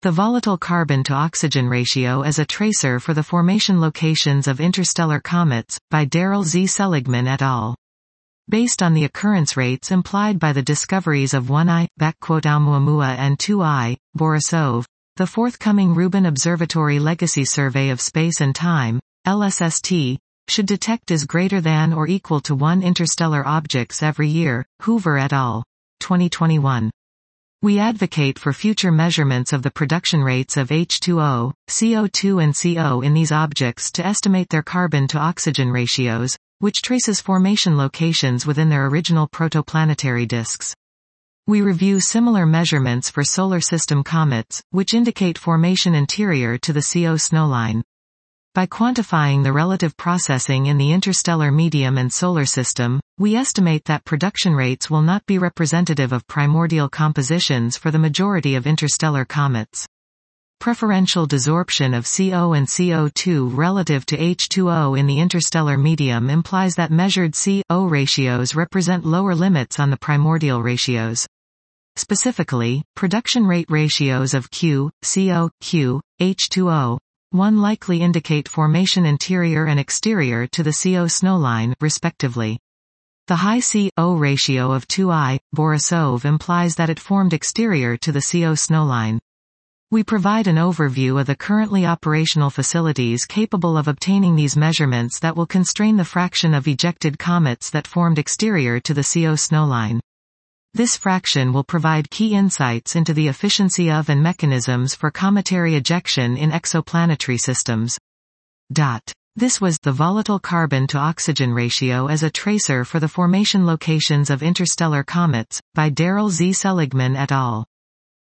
The volatile carbon-to-oxygen ratio as a tracer for the formation locations of interstellar comets, by Darrell Z. Seligman et al. Based on the occurrence rates implied by the discoveries of 1I, Oumuamua and 2I, Borisov, the forthcoming Rubin Observatory Legacy Survey of Space and Time, LSST, should detect is greater than or equal to 1 interstellar objects every year, Hoover et al. 2021. We advocate for future measurements of the production rates of H2O, CO2 and CO in these objects to estimate their carbon-to-oxygen ratios, which traces formation locations within their original protoplanetary disks. We review similar measurements for solar system comets, which indicate formation interior to the CO snowline. By quantifying the relative processing in the interstellar medium and solar system, we estimate that production rates will not be representative of primordial compositions for the majority of interstellar comets. Preferential desorption of CO and CO2 relative to H2O in the interstellar medium implies that measured CO ratios represent lower limits on the primordial ratios. Specifically, production rate ratios of Q, CO, Q, H2O, 1 likely indicate formation interior and exterior to the CO snowline, respectively. The high CO ratio of 2I, Borisov implies that it formed exterior to the CO snowline. We provide an overview of the currently operational facilities capable of obtaining these measurements that will constrain the fraction of ejected comets that formed exterior to the CO snowline. This fraction will provide key insights into the efficiency of and mechanisms for cometary ejection in exoplanetary systems. This was the volatile carbon-to-oxygen ratio as a tracer for the formation locations of interstellar comets, by Darrell Z. Seligman et al.